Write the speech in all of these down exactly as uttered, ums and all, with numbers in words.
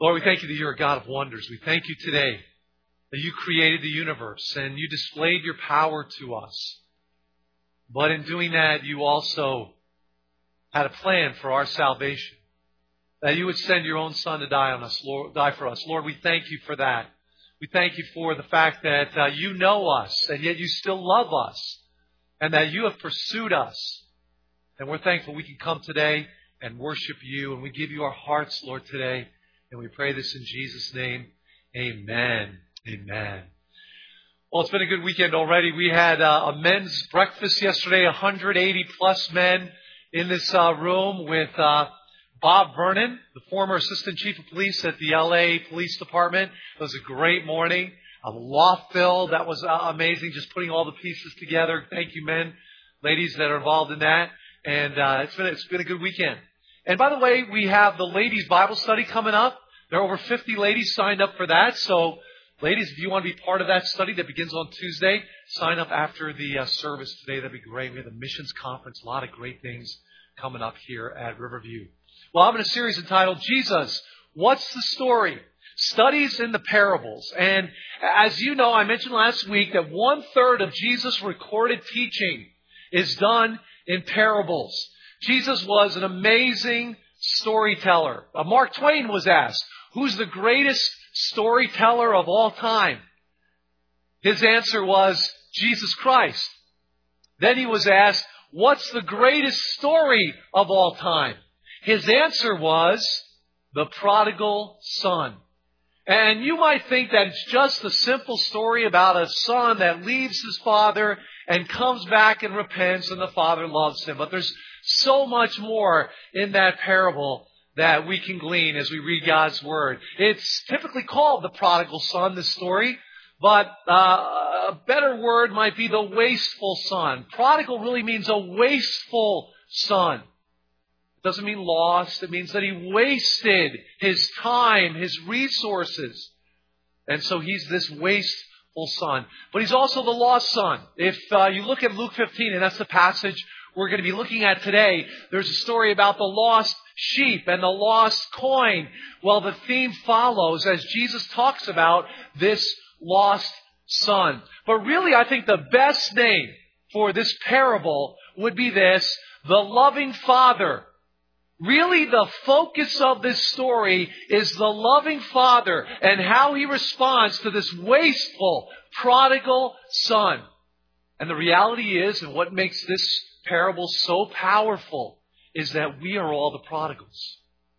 Lord, we thank you that you're a God of wonders. We thank you today that you created the universe and you displayed your power to us. But in doing that, you also had a plan for our salvation. That you would send your own Son to die on us, Lord, die for us. Lord, we thank you for that. We thank you for the fact that uh, you know us and yet you still love us and that you have pursued us. And we're thankful we can come today and worship you. And we give you our hearts, Lord, today. And we pray this in Jesus' name. Amen. Amen. Well, it's been a good weekend already. We had uh, a men's breakfast yesterday, one hundred eighty plus men in this uh, room with uh, Bob Vernon, the former Assistant Chief of Police at the L A Police Department. It was a great morning. A loft filled. That was uh, amazing, just putting all the pieces together. Thank you, men, ladies that are involved in that. And uh, it's been it's been a good weekend. And by the way, we have the ladies' Bible study coming up. There are over fifty ladies signed up for that. So, ladies, if you want to be part of that study that begins on Tuesday, sign up after the uh, service today. That'd be great. We have the missions conference. A lot of great things coming up here at Riverview. Well, I'm in a series entitled, Jesus, What's the Story? Studies in the Parables. And as you know, I mentioned last week that one third of Jesus' recorded teaching is done in parables. Jesus was an amazing storyteller. Uh, Mark Twain was asked, who's the greatest storyteller of all time? His answer was Jesus Christ. Then he was asked, what's the greatest story of all time? His answer was the prodigal son. And you might think that it's just a simple story about a son that leaves his father and comes back and repents and the father loves him. But there's so much more in that parable that we can glean as we read God's Word. It's typically called the prodigal son, this story. But uh, a better word might be the wasteful son. Prodigal really means a wasteful son. It doesn't mean lost. It means that he wasted his time, his resources. And so he's this wasteful son. But he's also the lost son. If uh, you look at Luke fifteen, and that's the passage we're going to be looking at today, there's a story about the lost sheep and the lost coin. Well, the theme follows as Jesus talks about this lost son. But really, I think the best name for this parable would be this, the loving father. Really, the focus of this story is the loving father and how he responds to this wasteful, prodigal son. And the reality is, and what makes this parable so powerful, is that we are all the prodigals.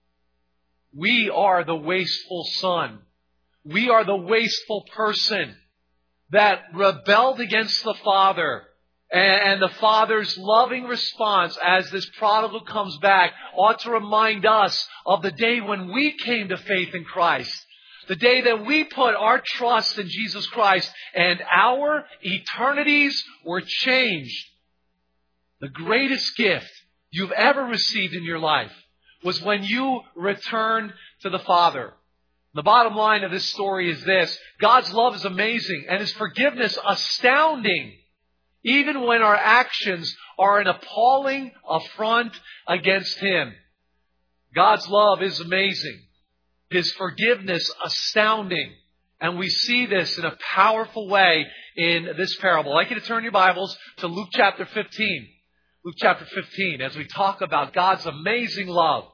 We are the wasteful son. We are the wasteful person that rebelled against the Father. And the Father's loving response as this prodigal comes back ought to remind us of the day when we came to faith in Christ. The day that we put our trust in Jesus Christ and our eternities were changed. The greatest gift you've ever received in your life was when you returned to the Father. The bottom line of this story is this. God's love is amazing and His forgiveness astounding, even when our actions are an appalling affront against Him. God's love is amazing. His forgiveness astounding. And we see this in a powerful way in this parable. I'd like you to turn your Bibles to Luke chapter fifteen. Luke chapter fifteen, as we talk about God's amazing love.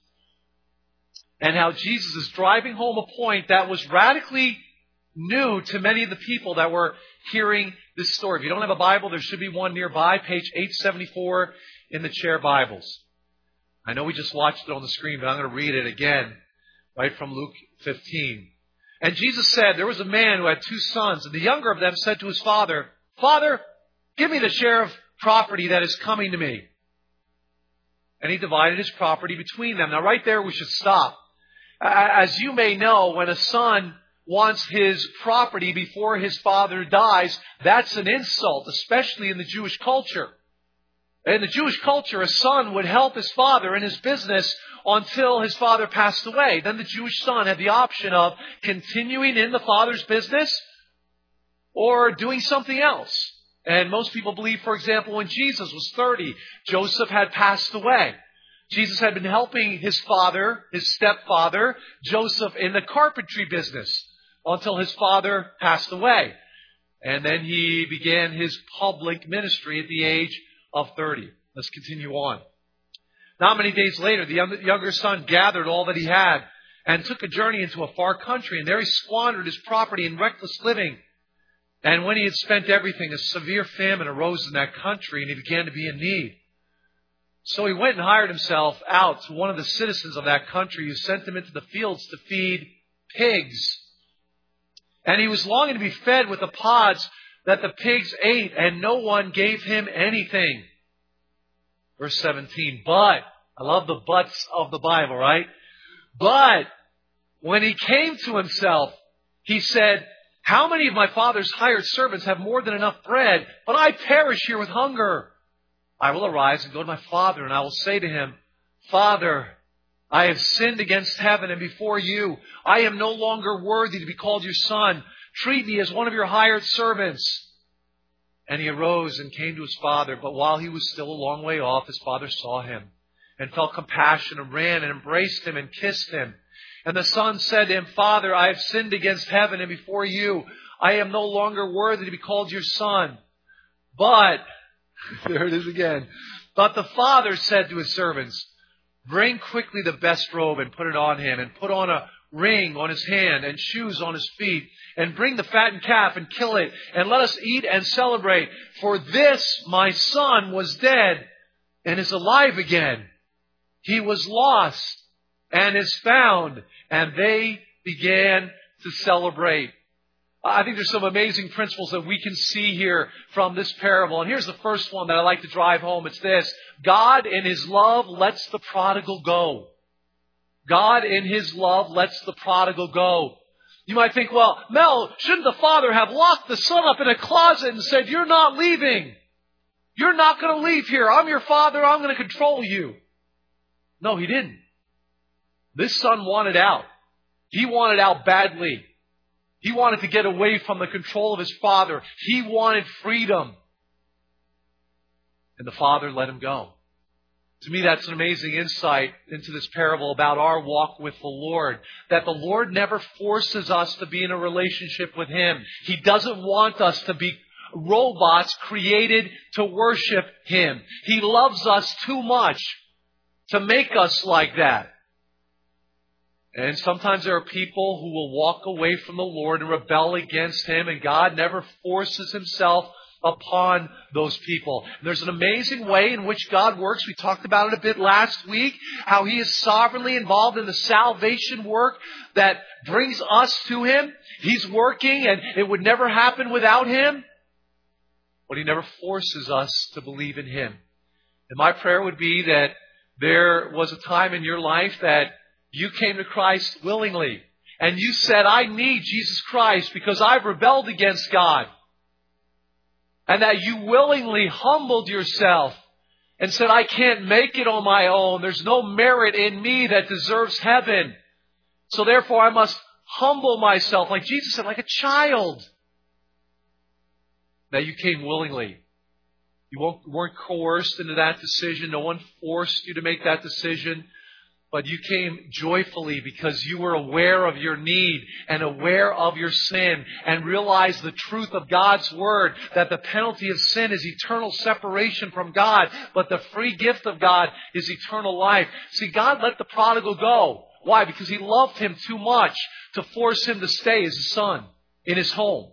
And how Jesus is driving home a point that was radically new to many of the people that were hearing this story. If you don't have a Bible, there should be one nearby, page eight seventy-four in the chair Bibles. I know we just watched it on the screen, but I'm going to read it again, right from Luke fifteen. And Jesus said, there was a man who had two sons, and the younger of them said to his father, Father, give me the share of property that is coming to me. And he divided his property between them. Now right there we should stop. As you may know, when a son wants his property before his father dies, that's an insult, especially in the Jewish culture. In the Jewish culture, a son would help his father in his business until his father passed away. Then the Jewish son had the option of continuing in the father's business or doing something else. And most people believe, for example, when Jesus was thirty, Joseph had passed away. Jesus had been helping his father, his stepfather, Joseph, in the carpentry business until his father passed away. And then he began his public ministry at the age of thirty. Let's continue on. Not many days later, the younger son gathered all that he had and took a journey into a far country. And there he squandered his property in reckless living. And when he had spent everything, a severe famine arose in that country, and he began to be in need. So he went and hired himself out to one of the citizens of that country, who sent him into the fields to feed pigs. And he was longing to be fed with the pods that the pigs ate, and no one gave him anything. Verse seventeen, but, I love the buts of the Bible, right? But, when he came to himself, he said, how many of my father's hired servants have more than enough bread, but I perish here with hunger? I will arise and go to my father, and I will say to him, Father, I have sinned against heaven and before you. I am no longer worthy to be called your son. Treat me as one of your hired servants. And he arose and came to his father. But while he was still a long way off, his father saw him and felt compassion and ran and embraced him and kissed him. And the son said to him, Father, I have sinned against heaven and before you. I am no longer worthy to be called your son. But, there it is again. But the father said to his servants, bring quickly the best robe and put it on him, and put on a ring on his hand and shoes on his feet, and bring the fattened calf and kill it, and let us eat and celebrate. For this my son was dead and is alive again. He was lost and is found. And they began to celebrate. I think there's some amazing principles that we can see here from this parable. And here's the first one that I like to drive home. It's this. God in His love lets the prodigal go. God in His love lets the prodigal go. You might think, well, Mel, shouldn't the father have locked the son up in a closet and said, you're not leaving. You're not going to leave here. I'm your father. I'm going to control you. No, he didn't. This son wanted out. He wanted out badly. He wanted to get away from the control of his father. He wanted freedom. And the father let him go. To me, that's an amazing insight into this parable about our walk with the Lord. That the Lord never forces us to be in a relationship with Him. He doesn't want us to be robots created to worship Him. He loves us too much to make us like that. And sometimes there are people who will walk away from the Lord and rebel against Him, and God never forces Himself upon those people. And there's an amazing way in which God works. We talked about it a bit last week, how He is sovereignly involved in the salvation work that brings us to Him. He's working, and it would never happen without Him. But He never forces us to believe in Him. And my prayer would be that there was a time in your life that you came to Christ willingly. And you said, I need Jesus Christ because I've rebelled against God. And that you willingly humbled yourself and said, I can't make it on my own. There's no merit in me that deserves heaven. So therefore I must humble myself, like Jesus said, like a child. That you came willingly. You weren't coerced into that decision. No one forced you to make that decision. But you came joyfully because you were aware of your need and aware of your sin and realized the truth of God's Word, that the penalty of sin is eternal separation from God, but the free gift of God is eternal life. See, God let the prodigal go. Why? Because He loved him too much to force him to stay as a son in his home.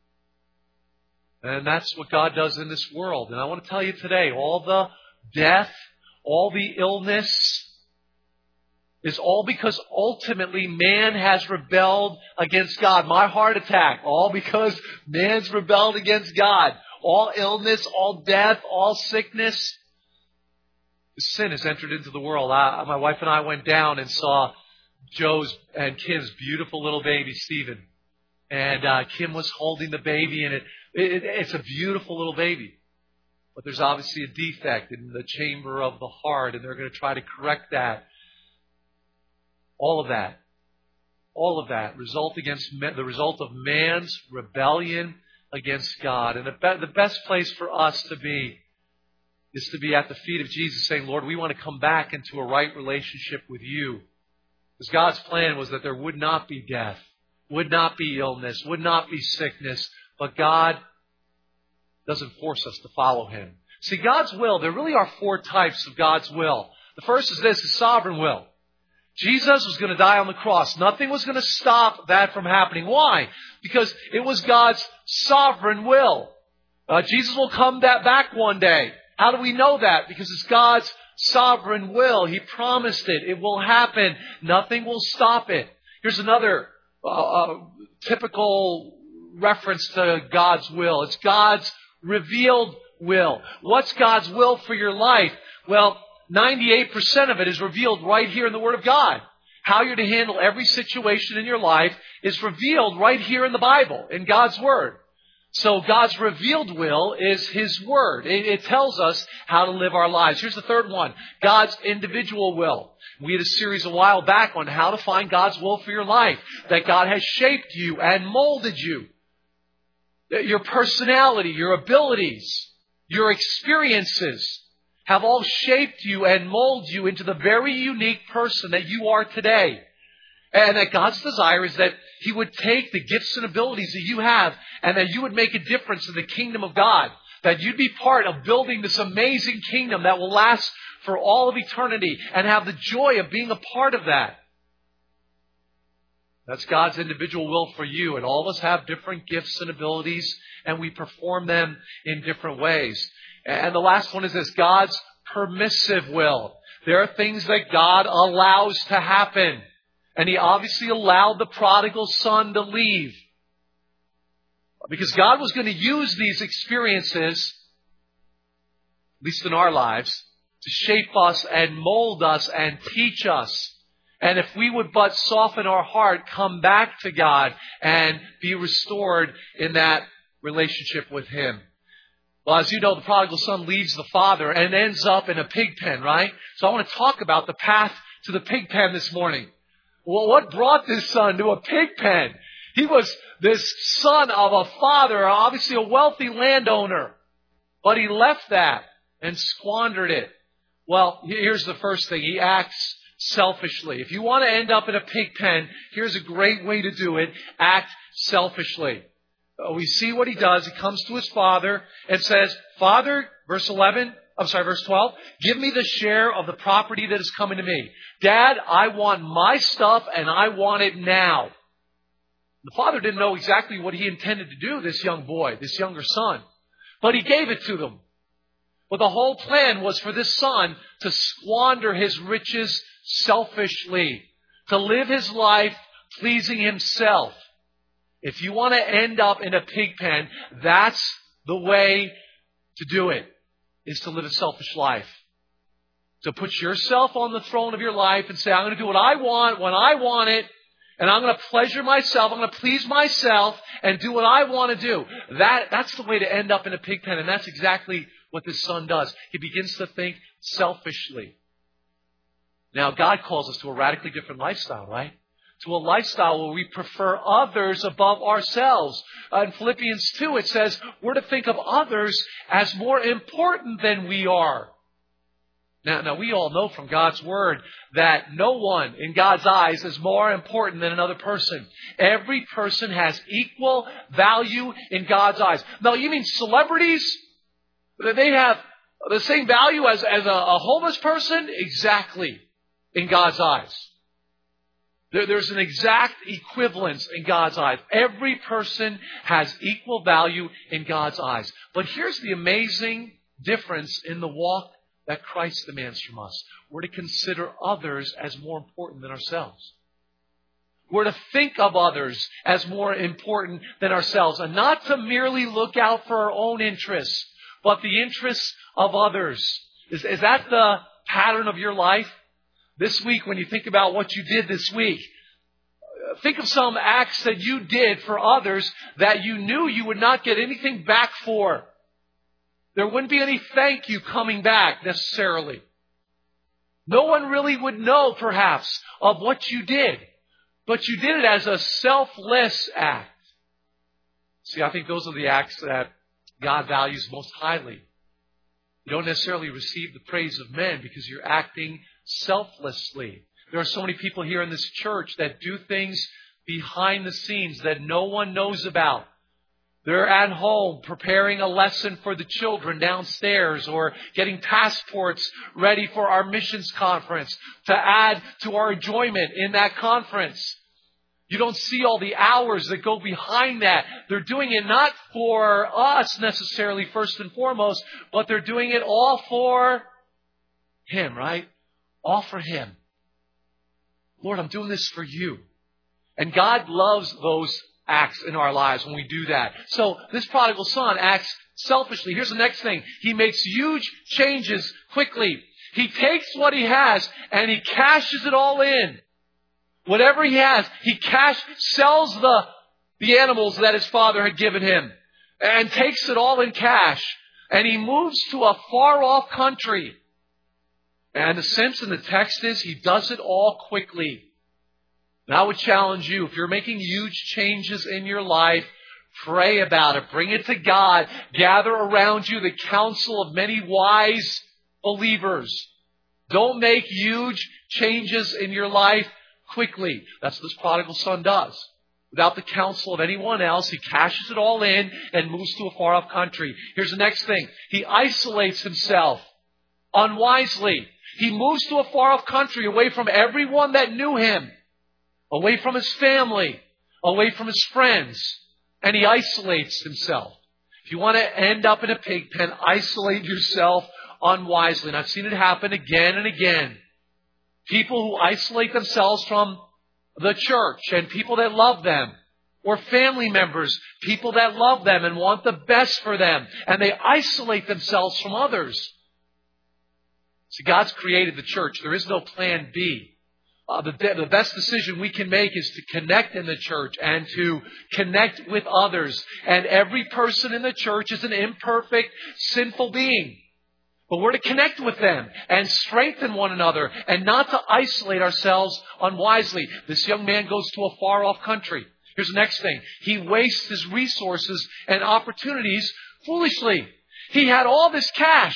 And that's what God does in this world. And I want to tell you today, all the death, all the illness, is all because ultimately man has rebelled against God. My heart attack, all because man's rebelled against God. All illness, all death, all sickness. Sin has entered into the world. I, my wife and I went down and saw Joe's and Kim's beautiful little baby, Stephen. And uh, Kim was holding the baby, and it, it it's a beautiful little baby. But there's obviously a defect in the chamber of the heart, and they're going to try to correct that. All of that, all of that result against the result of man's rebellion against God. And the, be, the best place for us to be is to be at the feet of Jesus saying, Lord, we want to come back into a right relationship with you. Because God's plan was that there would not be death, would not be illness, would not be sickness, but God doesn't force us to follow Him. See, God's will, there really are four types of God's will. The first is this, His sovereign will. Jesus was going to die on the cross. Nothing was going to stop that from happening. Why? Because it was God's sovereign will. Uh, Jesus will come that back one day. How do we know that? Because it's God's sovereign will. He promised it. It will happen. Nothing will stop it. Here's another uh, uh, typical reference to God's will. It's God's revealed will. What's God's will for your life? Well, ninety-eight percent of it is revealed right here in the Word of God. How you're to handle every situation in your life is revealed right here in the Bible, in God's Word. So God's revealed will is His Word. It, it tells us how to live our lives. Here's the third one. God's individual will. We had a series a while back on how to find God's will for your life. That God has shaped you and molded you. Your personality, your abilities, your experiences have all shaped you and molded you into the very unique person that you are today. And that God's desire is that He would take the gifts and abilities that you have and that you would make a difference in the kingdom of God. That you'd be part of building this amazing kingdom that will last for all of eternity and have the joy of being a part of that. That's God's individual will for you. And all of us have different gifts and abilities and we perform them in different ways. And the last one is this, God's permissive will. There are things that God allows to happen. And He obviously allowed the prodigal son to leave. Because God was going to use these experiences, at least in our lives, to shape us and mold us and teach us. And if we would but soften our heart, come back to God and be restored in that relationship with Him. Well, as you know, the prodigal son leaves the father and ends up in a pig pen, right? So I want to talk about the path to the pig pen this morning. Well, what brought this son to a pig pen? He was this son of a father, obviously a wealthy landowner. But he left that and squandered it. Well, here's the first thing. He acts selfishly. If you want to end up in a pig pen, here's a great way to do it. Act selfishly. We see what he does. He comes to his father and says, Father, verse eleven, I'm sorry, verse twelve, give me the share of the property that is coming to me. Dad, I want my stuff and I want it now. The father didn't know exactly what he intended to do, this young boy, this younger son. But he gave it to them. But the whole plan was for this son to squander his riches selfishly, to live his life pleasing himself. If you want to end up in a pig pen, that's the way to do it, is to live a selfish life. To put yourself on the throne of your life and say, I'm going to do what I want when I want it, and I'm going to pleasure myself, I'm going to please myself, and do what I want to do. That, that's the way to end up in a pig pen, and that's exactly what this son does. He begins to think selfishly. Now, God calls us to a radically different lifestyle, right? To a lifestyle where we prefer others above ourselves. Uh, in Philippians two, it says we're to think of others as more important than we are. Now, now, we all know from God's Word that no one in God's eyes is more important than another person. Every person has equal value in God's eyes. Now, you mean celebrities? They have the same value as, as a, a homeless person? Exactly, in God's eyes. There, there's an exact equivalence in God's eyes. Every person has equal value in God's eyes. But here's the amazing difference in the walk that Christ demands from us. We're to consider others as more important than ourselves. We're to think of others as more important than ourselves, and not to merely look out for our own interests, but the interests of others. Is, is that the pattern of your life? This week, when you think about what you did this week, think of some acts that you did for others that you knew you would not get anything back for. There wouldn't be any thank you coming back necessarily. No one really would know, perhaps, of what you did. But you did it as a selfless act. See, I think those are the acts that God values most highly. You don't necessarily receive the praise of men because you're acting selflessly. There are so many people here in this church that do things behind the scenes that no one knows about. They're at home preparing a lesson for the children downstairs or getting passports ready for our missions conference to add to our enjoyment in that conference. You don't see all the hours that go behind that. They're doing it not for us necessarily first and foremost, but they're doing it all for Him, right? All for Him. Lord, I'm doing this for you. And God loves those acts in our lives when we do that. So this prodigal son acts selfishly. Here's the next thing. He makes huge changes quickly. He takes what he has and he cashes it all in. Whatever he has, he cash sells the, the animals that his father had given him and takes it all in cash. And he moves to a far off country. And the sense in the text is he does it all quickly. And I would challenge you, if you're making huge changes in your life, pray about it. Bring it to God. Gather around you the counsel of many wise believers. Don't make huge changes in your life quickly. That's what this prodigal son does. Without the counsel of anyone else, he cashes it all in and moves to a far-off country. Here's the next thing. He isolates himself unwisely. He moves to a far-off country away from everyone that knew him, away from his family, away from his friends, and he isolates himself. If you want to end up in a pig pen, isolate yourself unwisely. And I've seen it happen again and again. People who isolate themselves from the church and people that love them, or family members, people that love them and want the best for them, and they isolate themselves from others. See, God's created the church. There is no plan B. Uh, the, the best decision we can make is to connect in the church and to connect with others. And every person in the church is an imperfect, sinful being. But we're to connect with them and strengthen one another and not to isolate ourselves unwisely. This young man goes to a far-off country. Here's the next thing. He wastes his resources and opportunities foolishly. He had all this cash.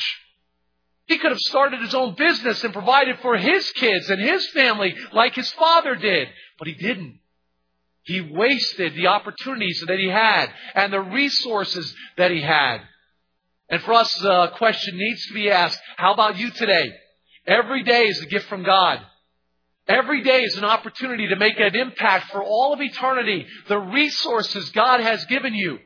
He could have started his own business and provided for his kids and his family like his father did. But he didn't. He wasted the opportunities that he had and the resources that he had. And for us, the question needs to be asked, how about you today? Every day is a gift from God. Every day is an opportunity to make an impact for all of eternity. The resources God has given you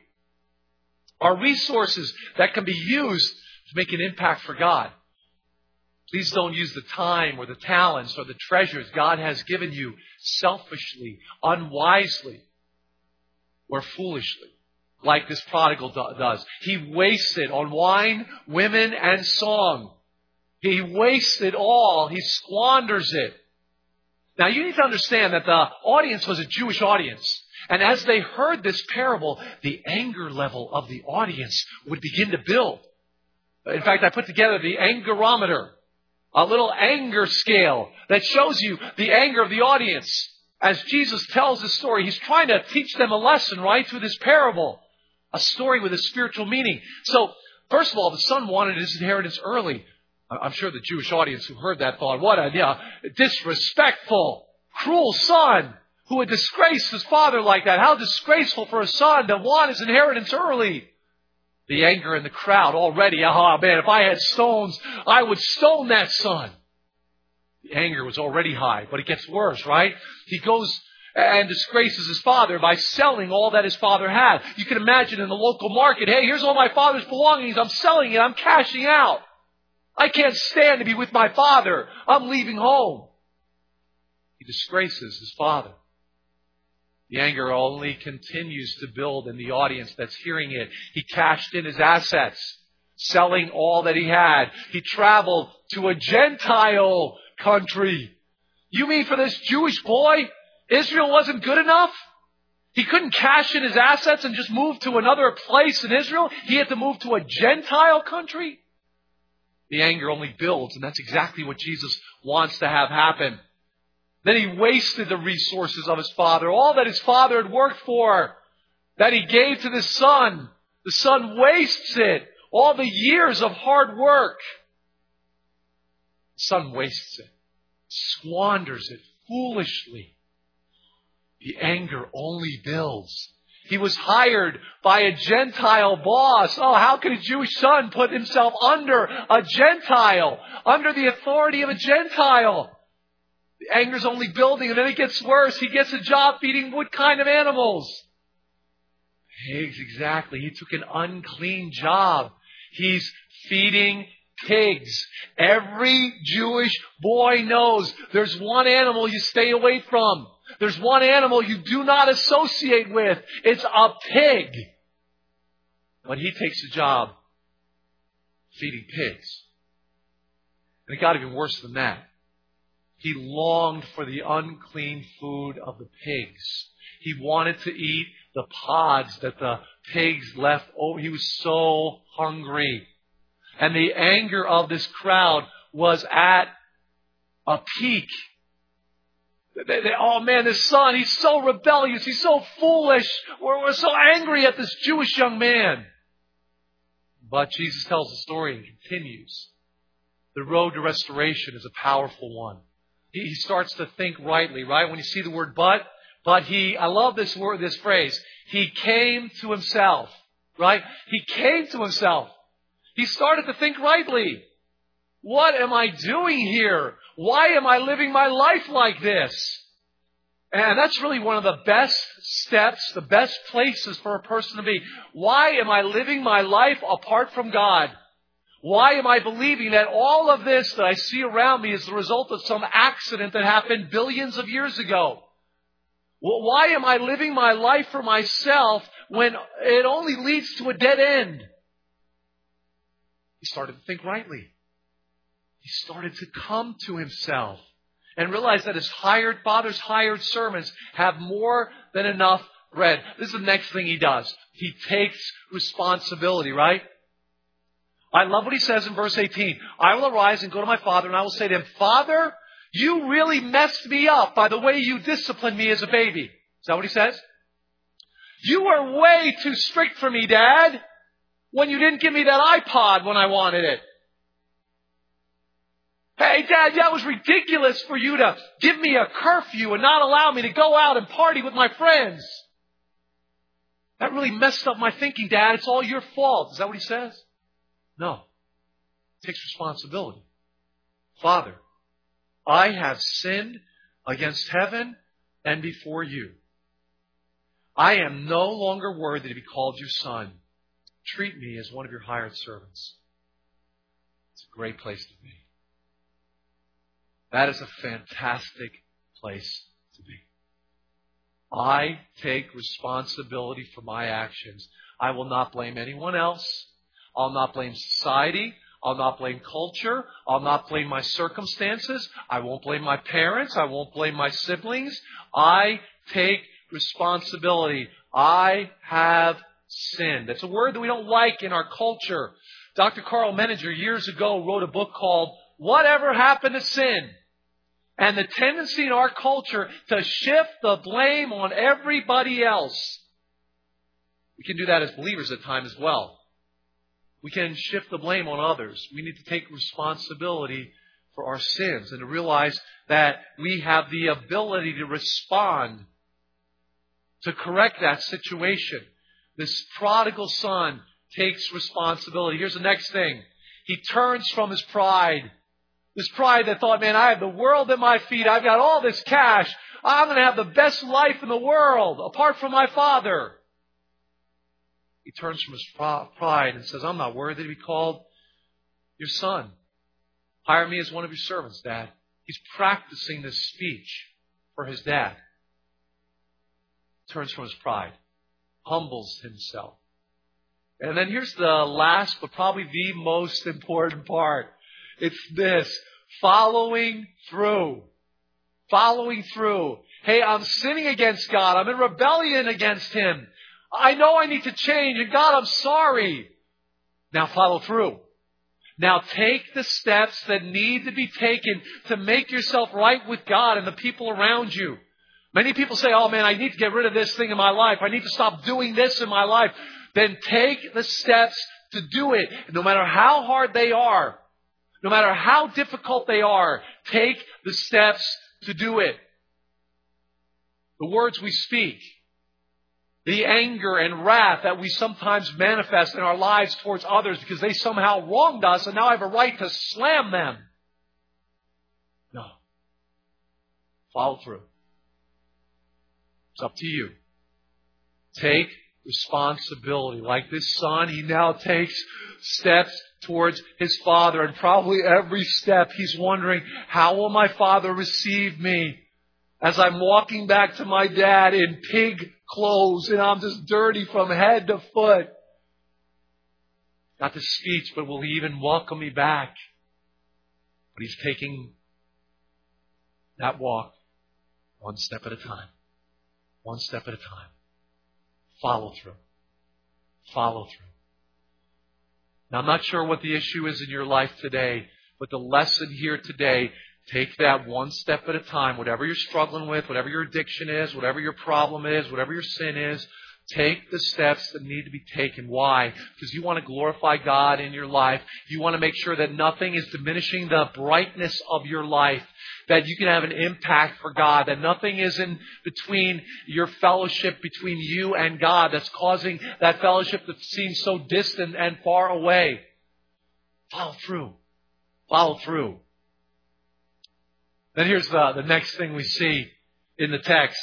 are resources that can be used to make an impact for God. Please don't use the time or the talents or the treasures God has given you selfishly, unwisely, or foolishly, like this prodigal does. He wasted on wine, women, and song. He wasted all. He squanders it. Now, you need to understand that the audience was a Jewish audience. And as they heard this parable, the anger level of the audience would begin to build. In fact, I put together the angerometer, a little anger scale that shows you the anger of the audience. As Jesus tells this story, He's trying to teach them a lesson, right, through this parable. A story with a spiritual meaning. So, first of all, the son wanted his inheritance early. I'm sure the Jewish audience who heard that thought, what a yeah, disrespectful, cruel son who would disgrace his father like that. How disgraceful for a son to want his inheritance early. The anger in the crowd already, oh man, if I had stones, I would stone that son. The anger was already high, but it gets worse, right? He goes and disgraces his father by selling all that his father had. You can imagine in the local market, hey, here's all my father's belongings. I'm selling it. I'm cashing out. I can't stand to be with my father. I'm leaving home. He disgraces his father. The anger only continues to build in the audience that's hearing it. He cashed in his assets, selling all that he had. He traveled to a Gentile country. You mean for this Jewish boy, Israel wasn't good enough? He couldn't cash in his assets and just move to another place in Israel? He had to move to a Gentile country? The anger only builds, and that's exactly what Jesus wants to have happen. Then he wasted the resources of his father, all that his father had worked for, that he gave to the son. The son wastes it. all the years of hard work. The son wastes it, squanders it foolishly. The anger only builds. He was hired by a Gentile boss. Oh, how could a Jewish son put himself under a Gentile, under the authority of a Gentile? The anger's only building, and then it gets worse. He gets a job feeding what kind of animals? Pigs, exactly. He took an unclean job. He's feeding pigs. Every Jewish boy knows there's one animal you stay away from. There's one animal you do not associate with. It's a pig. But he takes a job feeding pigs. And it got even worse than that. He longed for the unclean food of the pigs. He wanted to eat the pods that the pigs left over. He was so hungry. And the anger of this crowd was at a peak. They, they, oh man, this son, he's so rebellious. He's so foolish. We're, we're so angry at this Jewish young man. But Jesus tells the story and continues. The road to restoration is a powerful one. He, he starts to think rightly, right? When you see the word but, but he, I love this word, this phrase. He came to himself, right? He came to himself. He started to think rightly. What am I doing here? Why am I living my life like this? And that's really one of the best steps, the best places for a person to be. Why am I living my life apart from God? Why am I believing that all of this that I see around me is the result of some accident that happened billions of years ago? Well, why am I living my life for myself when it only leads to a dead end? He started to think rightly. He started to come to himself and realize that his hired father's hired servants have more than enough bread. This is the next thing he does. He takes responsibility, right? I love what he says in verse eighteen. I will arise and go to my father, and I will say to him, Father, you really messed me up by the way you disciplined me as a baby. Is that what he says? You were way too strict for me, Dad, when you didn't give me that iPod when I wanted it. Hey, Dad, that was ridiculous for you to give me a curfew and not allow me to go out and party with my friends. That really messed up my thinking, Dad. It's all your fault. Is that what he says? No. He takes responsibility. Father, I have sinned against heaven and before you. I am no longer worthy to be called your son. Treat me as one of your hired servants. It's a great place to be. That is a fantastic place to be. I take responsibility for my actions. I will not blame anyone else. I'll not blame society. I'll not blame culture. I'll not blame my circumstances. I won't blame my parents. I won't blame my siblings. I take responsibility. I have sinned. That's a word that we don't like in our culture. Doctor Carl Menninger years ago wrote a book called Whatever Happened to Sin? And the tendency in our culture to shift the blame on everybody else. We can do that as believers at times as well. We can shift the blame on others. We need to take responsibility for our sins and to realize that we have the ability to respond, to correct that situation. This prodigal son takes responsibility. Here's the next thing. He turns from his pride. This pride that thought, man, I have the world at my feet. I've got all this cash. I'm going to have the best life in the world apart from my father. He turns from his pride and says, I'm not worthy to be called your son. Hire me as one of your servants, Dad. He's practicing this speech for his dad. Turns from his pride. Humbles himself. And then here's the last, but probably the most important part. It's this, following through. Following through. Hey, I'm sinning against God. I'm in rebellion against Him. I know I need to change. And God, I'm sorry. Now follow through. Now take the steps that need to be taken to make yourself right with God and the people around you. Many people say, oh man, I need to get rid of this thing in my life. I need to stop doing this in my life. then take the steps to do it. No matter how hard they are, no matter how difficult they are, take the steps to do it. The words we speak, the anger and wrath that we sometimes manifest in our lives towards others because they somehow wronged us and now I have a right to slam them. No. Follow through. It's up to you. Take responsibility. Like this son, he now takes steps towards his father. And probably every step he's wondering, how will my father receive me as I'm walking back to my dad in pig clothes and I'm just dirty from head to foot? Not the speech, but will he even welcome me back? But he's taking that walk one step at a time. One step at a time. Follow through. Follow through. Now, I'm not sure what the issue is in your life today, but the lesson here today, take that one step at a time. Whatever you're struggling with, whatever your addiction is, whatever your problem is, whatever your sin is, take the steps that need to be taken. Why? Because you want to glorify God in your life. You want to make sure that nothing is diminishing the brightness of your life. That you can have an impact for God. That nothing is in between your fellowship between you and God that's causing that fellowship that seems so distant and far away. Follow through. Follow through. Then here's the, the next thing we see in the text.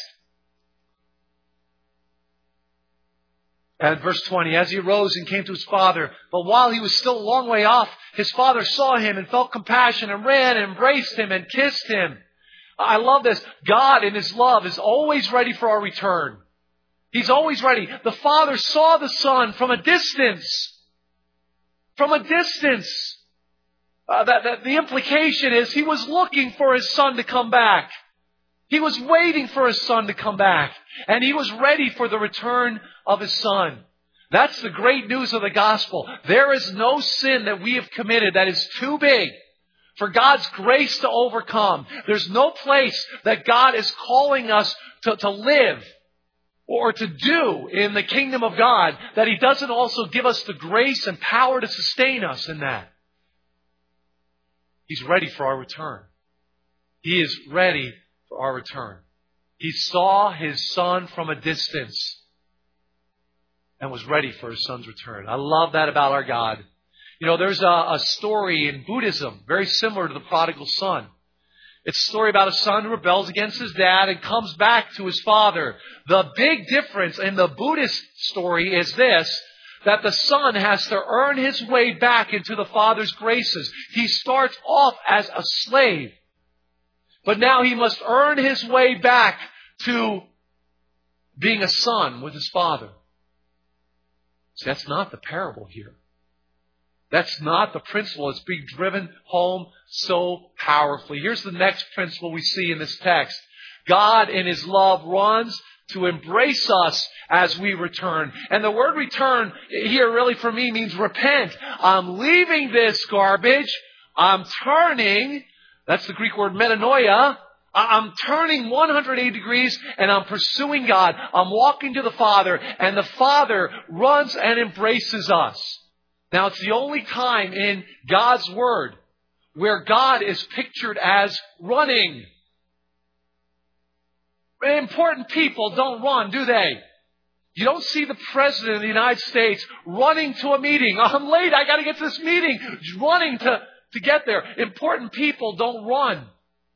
At verse twenty, as he arose and came to his father, but while he was still a long way off, his father saw him and felt compassion and ran and embraced him and kissed him. I love this. God in His love is always ready for our return. He's always ready. The father saw the son from a distance. From a distance. Uh, that, that the implication is he was looking for his son to come back. He was waiting for his son to come back. And he was ready for the return of his son. That's the great news of the gospel. There is no sin that we have committed that is too big for God's grace to overcome. There's no place that God is calling us to, to live or to do in the kingdom of God that He doesn't also give us the grace and power to sustain us in that. He's ready for our return. He is ready for our return. He saw His son from a distance and was ready for His son's return. I love that about our God. You know, there's a, a story in Buddhism very similar to the prodigal son. It's a story about a son who rebels against his dad and comes back to his father. The big difference in the Buddhist story is this, that the son has to earn his way back into the father's graces. He starts off as a slave, but now he must earn his way back to being a son with his father. See, that's not the parable here. That's not the principle that's being driven home so powerfully. Here's the next principle we see in this text. God in His love runs to embrace us as we return. And the word return here really for me means repent. I'm leaving this garbage. I'm turning. That's the Greek word metanoia. I'm turning one hundred eighty degrees and I'm pursuing God. I'm walking to the Father and the Father runs and embraces us. Now, it's the only time in God's Word where God is pictured as running. Important people don't run, do they? You don't see the President of the United States running to a meeting. I'm late, I got to get to this meeting. Running to, to get there. Important people don't run.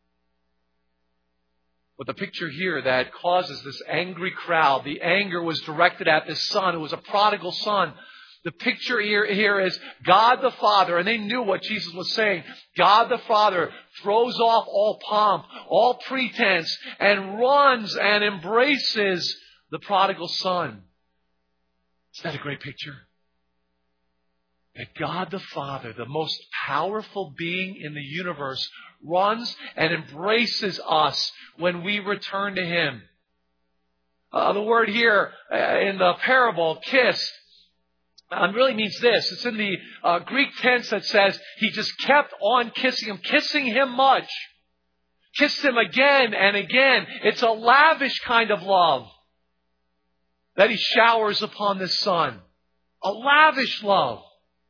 But the picture here that causes this angry crowd, the anger was directed at this son who was a prodigal son. The picture here, here is God the Father, and they knew what Jesus was saying. God the Father throws off all pomp, all pretense, and runs and embraces the prodigal son. Isn't that a great picture? That God the Father, the most powerful being in the universe, runs and embraces us when we return to Him. Uh, the word here uh, in the parable, kiss, Um, really means this. It's in the uh, Greek tense that says he just kept on kissing him, kissing him much. Kissed him again and again. It's a lavish kind of love that he showers upon this son. A lavish love.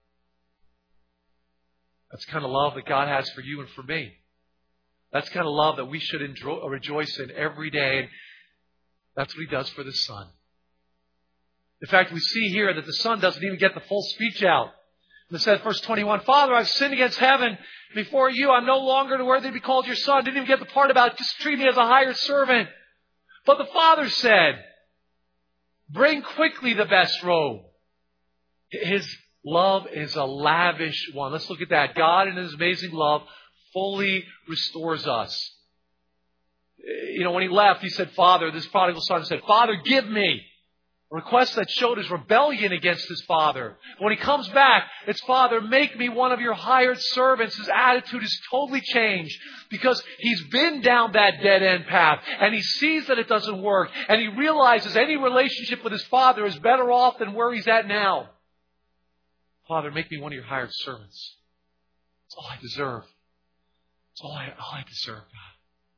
That's the kind of love that God has for you and for me. That's the kind of love that we should enjoy, rejoice in every day. And that's what He does for the Son. In fact, we see here that the Son doesn't even get the full speech out. And it says, verse twenty-one, Father, I've sinned against heaven before you. I'm no longer worthy to be called your son. Didn't even get the part about just treat me as a hired servant. But the Father said, bring quickly the best robe. His love is a lavish one. Let's look at that. God in His amazing love fully restores us. You know, when He left, He said, Father, this prodigal son said, Father, give me. A request that showed his rebellion against his father. When he comes back, it's, Father, make me one of your hired servants. His attitude is totally changed because he's been down that dead-end path and he sees that it doesn't work and he realizes any relationship with his father is better off than where he's at now. Father, make me one of your hired servants. It's all I deserve. It's all I, all I deserve, God.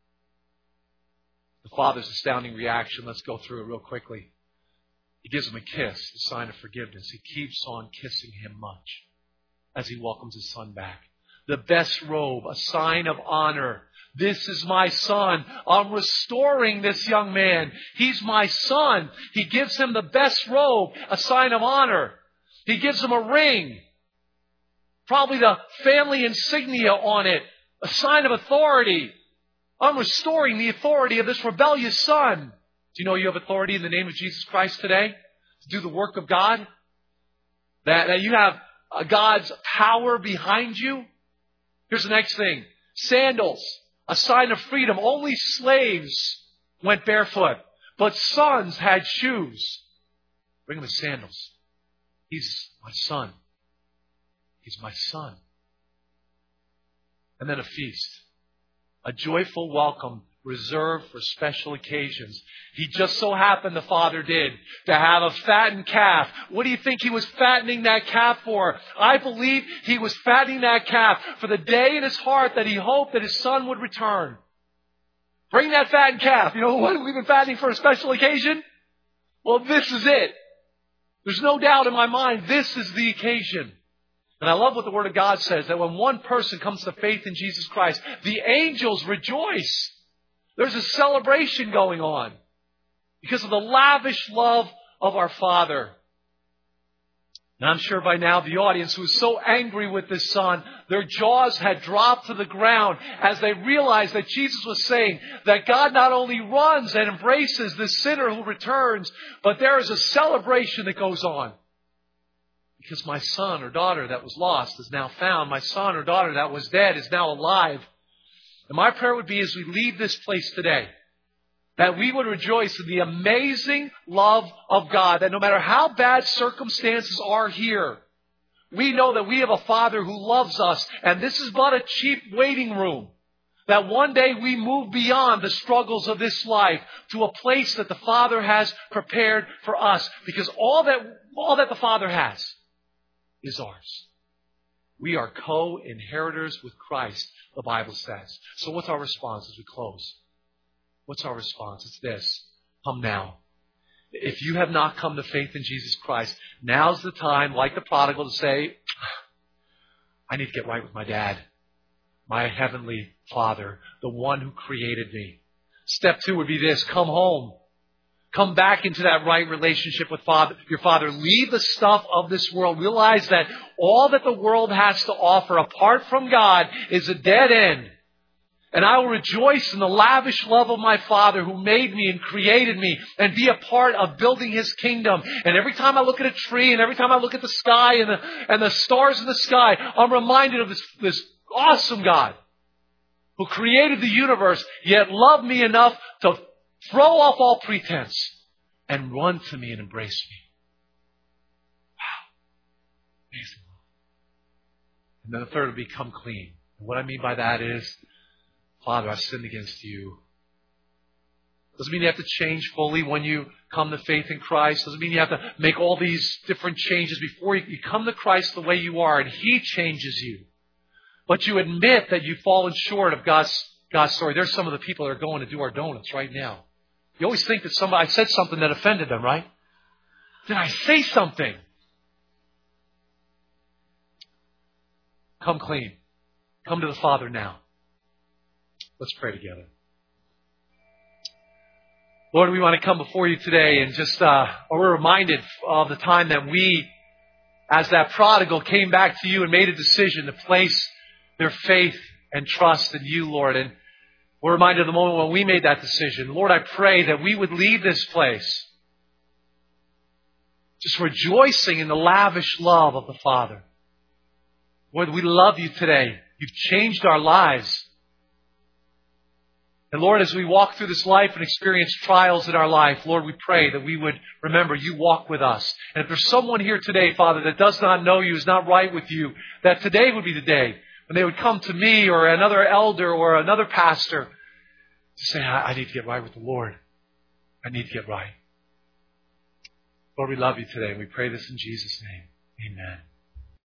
The father's astounding reaction. Let's go through it real quickly. He gives him a kiss, a sign of forgiveness. He keeps on kissing him much as he welcomes his son back. The best robe, a sign of honor. This is my son. I'm restoring this young man. He's my son. He gives him the best robe, a sign of honor. He gives him a ring, probably the family insignia on it, a sign of authority. I'm restoring the authority of this rebellious son. Do you know you have authority in the name of Jesus Christ today to do the work of God? That, that you have God's power behind you? Here's the next thing. Sandals, a sign of freedom. Only slaves went barefoot, but sons had shoes. Bring him his sandals. He's my son. He's my son. And then a feast. A joyful welcome reserved for special occasions. He just so happened, the father did, to have a fattened calf. What do you think he was fattening that calf for? I believe he was fattening that calf for the day in his heart that he hoped that his son would return. Bring that fattened calf. You know what? We've been fattening for a special occasion. Well, this is it. There's no doubt in my mind this is the occasion. And I love what the Word of God says, that when one person comes to faith in Jesus Christ, the angels rejoice. There's a celebration going on because of the lavish love of our Father. And I'm sure by now the audience who was so angry with this son, their jaws had dropped to the ground as they realized that Jesus was saying that God not only runs and embraces the sinner who returns, but there is a celebration that goes on. Because my son or daughter that was lost is now found. My son or daughter that was dead is now alive. And my prayer would be as we leave this place today, that we would rejoice in the amazing love of God, that no matter how bad circumstances are here, we know that we have a Father who loves us, and this is but a cheap waiting room. That one day we move beyond the struggles of this life to a place that the Father has prepared for us, because all that, all that the Father has is ours. We are co-inheritors with Christ, the Bible says. So what's our response as we close? What's our response? It's this. Come now. If you have not come to faith in Jesus Christ, now's the time, like the prodigal, to say, I need to get right with my dad, my heavenly Father, the one who created me. Step two would be this. Come home. Come back into that right relationship with Father, your Father. Leave the stuff of this world. Realize that all that the world has to offer apart from God is a dead end. And I will rejoice in the lavish love of my Father who made me and created me and be a part of building His kingdom. And every time I look at a tree and every time I look at the sky and the, and the stars in the sky, I'm reminded of this, this awesome God who created the universe, yet loved me enough to throw off all pretense and run to me and embrace me. Wow. Amazing. And then the third would be come clean. And what I mean by that is, Father, I've sinned against you. Doesn't mean you have to change fully when you come to faith in Christ. Doesn't mean you have to make all these different changes before you, you come to Christ the way you are and He changes you. But you admit that you've fallen short of God's, God's story. There's some of the people that are going to do our donuts right now. You always think that somebody, I said something that offended them, right? Did I say something? come clean. Come to the Father now. Let's pray together. Lord, we want to come before you today and just, uh, we're reminded of the time that we, as that prodigal, came back to you and made a decision to place their faith and trust in you, Lord. And we're reminded of the moment when we made that decision. Lord, I pray that we would leave this place just rejoicing in the lavish love of the Father. Lord, we love you today. You've changed our lives. And Lord, as we walk through this life and experience trials in our life, Lord, we pray that we would remember you walk with us. And if there's someone here today, Father, that does not know you, is not right with you, that today would be the day when they would come to me or another elder or another pastor to say, I, I need to get right with the Lord. I need to get right. Lord, we love you today. We pray this in Jesus' name. Amen.